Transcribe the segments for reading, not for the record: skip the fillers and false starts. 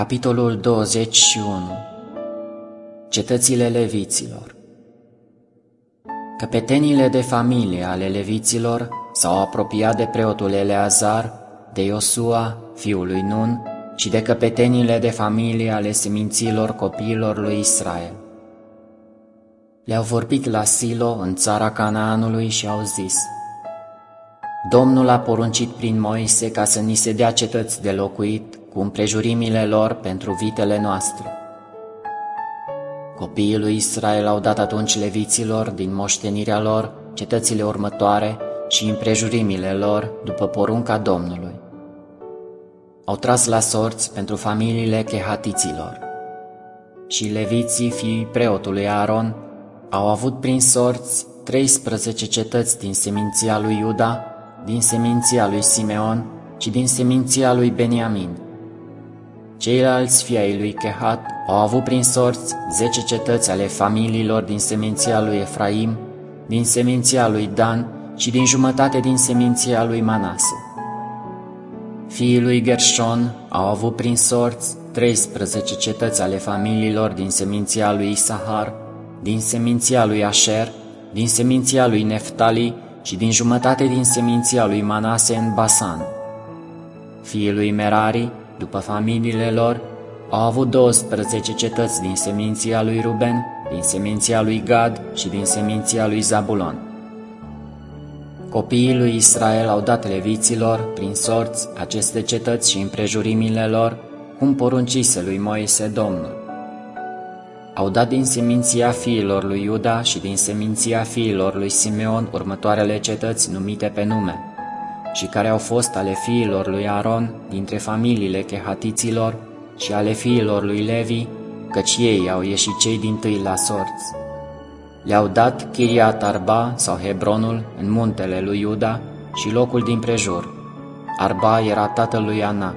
Capitolul 21. Cetățile leviților. Căpetenile de familie ale leviților s-au apropiat de preotul Eleazar, de Iosua, fiul lui Nun, și de căpetenile de familie ale seminților copiilor lui Israel. Le-au vorbit la Silo, în țara Canaanului, și au zis: Domnul a poruncit prin Moise ca să ni se dea cetăți de locuit cu împrejurimile lor pentru vitele noastre. Copiii lui Israel au dat atunci leviților din moștenirea lor cetățile următoare și împrejurimile lor după porunca Domnului. Au tras la sorți pentru familiile chehatiților. Și leviții, fiii preotului Aaron, au avut prin sorți 13 cetăți din seminția lui Iuda, din seminția lui Simeon și din seminția lui Beniamin. Ceilalți fii ai lui Chehat au avut prin sorți 10 cetăți ale familiilor din seminția lui Efraim, din seminția lui Dan și din jumătate din seminția lui Manase. Fiii lui Gershon au avut prin sorți 13 cetăți ale familiilor din seminția lui Isahar, din seminția lui Asher, din seminția lui Neftali și din jumătate din seminția lui Manase în Basan. Fiii lui Merari, după familiile lor, au avut 12 cetăți din seminția lui Ruben, din seminția lui Gad și din seminția lui Zabulon. Copiii lui Israel au dat leviților, prin sorți, aceste cetăți și împrejurimile lor, cum poruncise lui Moise Domnul. Au dat din seminția fiilor lui Iuda și din seminția fiilor lui Simeon următoarele cetăți numite pe nume, și care au fost ale fiilor lui Aaron dintre familiile chehatiților și ale fiilor lui Levi, căci ei au ieșit cei dintâi la sorți. Le-au dat Chiriat Arba sau Hebronul în muntele lui Iuda și locul din prejur. Arba era tatăl lui Anac.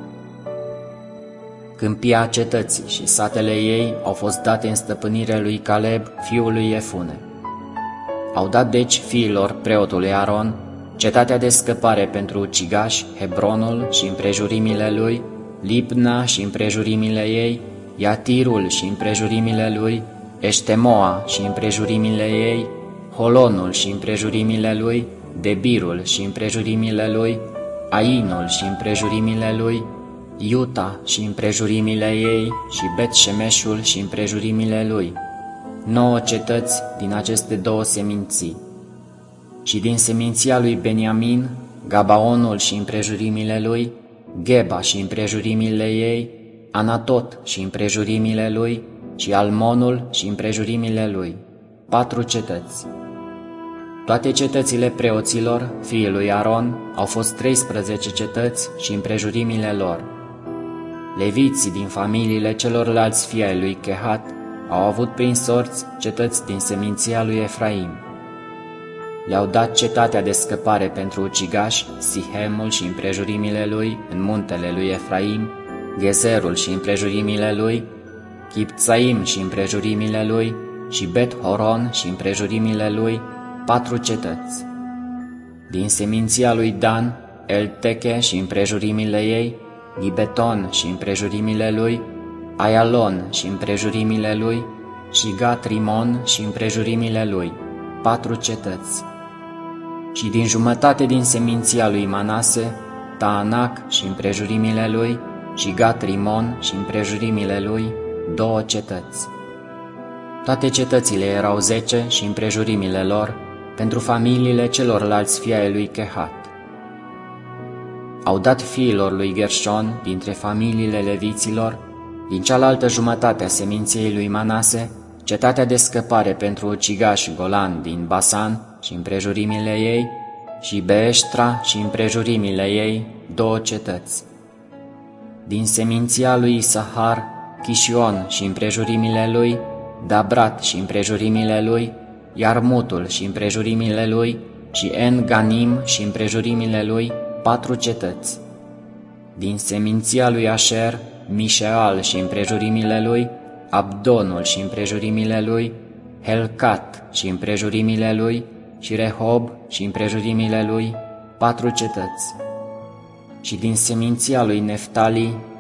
Câmpia cetății și satele ei au fost date în stăpânire lui Caleb, fiul lui Efune. Au dat deci fiilor preotului Aaron cetatea de scăpare pentru ucigași, Hebronul și împrejurimile lui, Libna și împrejurimile ei, Iatirul și împrejurimile lui, Eștemoa și împrejurimile ei, Holonul și împrejurimile lui, Debirul și împrejurimile lui, Ainul și împrejurimile lui, Iuta și împrejurimile ei și Bet-Shemeșul și împrejurimile lui, 9 cetăți din aceste două seminții. Și din seminția lui Beniamin, Gabaonul și împrejurimile lui, Geba și împrejurimile ei, Anatot și împrejurimile lui și Almonul și împrejurimile lui, 4 cetăți. Toate cetățile preoților, fiii lui Aron, au fost 13 cetăți și împrejurimile lor. Leviții din familiile celorlalți fii ai lui Chehat au avut prin sorți cetăți din seminția lui Efraim. Le-au dat cetatea de scăpare pentru ucigași, Sihemul și împrejurimile lui în muntele lui Efraim, Gezerul și împrejurimile lui, Chipțaim și împrejurimile lui și Bet-Horon și împrejurimile lui, 4 cetăți. Din seminția lui Dan, Elteche și împrejurimile ei, Gibeton și împrejurimile lui, Aialon și împrejurimile lui și Gat-Rimon și împrejurimile lui, 4 cetăți. Și din jumătate din seminția lui Manase, Taanac și împrejurimile lui și Gat-Rimon și împrejurimile lui, 2 cetăți. Toate cetățile erau 10 și împrejurimile lor pentru familiile celorlalți fii ai lui Chehat. Au dat fiilor lui Gershon dintre familiile leviților, din cealaltă jumătate a seminției lui Manase, cetatea de scăpare pentru ucigași Golan din Basan și împrejurimile ei și Beeștra și împrejurimile ei, 2 cetăți. Din seminția lui Isahar, Chișion și împrejurimile lui, Dabrat și împrejurimile lui, Iarmutul și împrejurimile lui și En-Ganim și împrejurimile lui, 4 cetăți. Din seminția lui Asher, Mișeal și împrejurimile lui, Abdonul și împrejurimile lui, Helcat și împrejurimile lui și Rehob și împrejurimile lui, 4 cetăți. Și din seminția lui Neftali,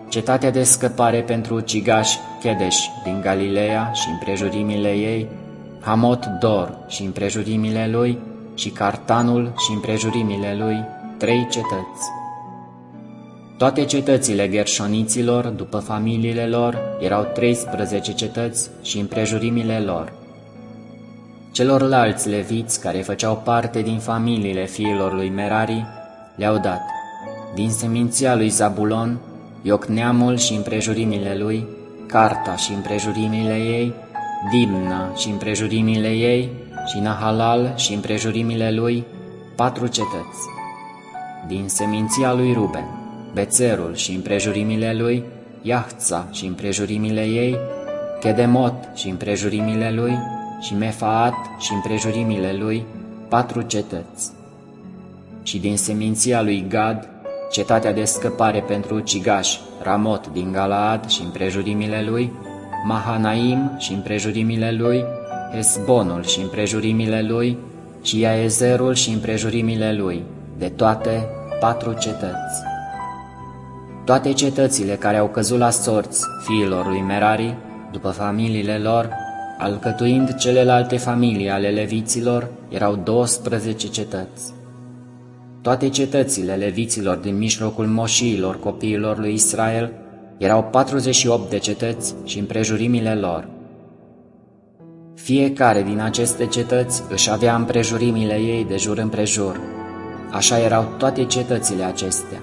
cetatea de scăpare pentru ucigași Chedeș din Galileea și împrejurimile ei, Hamot Dor și împrejurimile lui, și Cartanul și împrejurimile lui, 3 cetăți. Toate cetățile gherșoniților, după familiile lor, erau 13 cetăți și împrejurimile lor. Celorlalți leviți care făceau parte din familiile fiilor lui Merari le-au dat: din seminția lui Zabulon, Iocneamul și împrejurimile lui, Carta și împrejurimile ei, Dimna și împrejurimile ei, și Nahalal și împrejurimile lui, 4 cetăți. Din seminția lui Ruben, Bețerul și împrejurimile lui, Iahța și împrejurimile ei, Chedemot și împrejurimile lui, și Mefaat și împrejurimile lui, 4 cetăți. Și din seminția lui Gad, cetatea de scăpare pentru ucigași, Ramot din Galaad și împrejurimile lui, Mahanaim și împrejurimile lui, Hesbonul și împrejurimile lui, și Iaezerul și împrejurimile lui, de toate 4 cetăți. Toate cetățile care au căzut la sorți fiilor lui Merari, după familiile lor, alcătuind celelalte familii ale leviților, erau 12 cetăți. Toate cetățile leviților din mijlocul moșiilor copiilor lui Israel erau 48 de cetăți și împrejurimile lor. Fiecare din aceste cetăți își avea împrejurimile ei de jur împrejur. Așa erau toate cetățile acestea.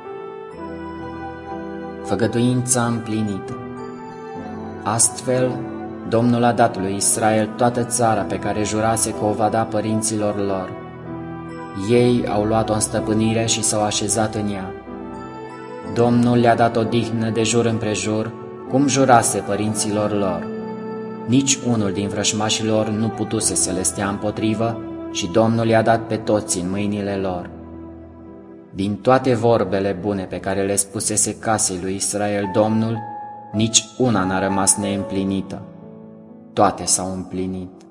Făgăduința împlinită. Astfel, Domnul a dat lui Israel toată țara pe care jurase că o va da părinților lor. Ei au luat-o în stăpânire și s-au așezat în ea. Domnul le-a dat odihnă de jur împrejur, cum jurase părinților lor. Nici unul din vrășmașilor nu putuse să le stea împotrivă și Domnul i-a dat pe toți în mâinile lor. Din toate vorbele bune pe care le spusese casei lui Israel Domnul, nici una n-a rămas neîmplinită. Toate s-au împlinit.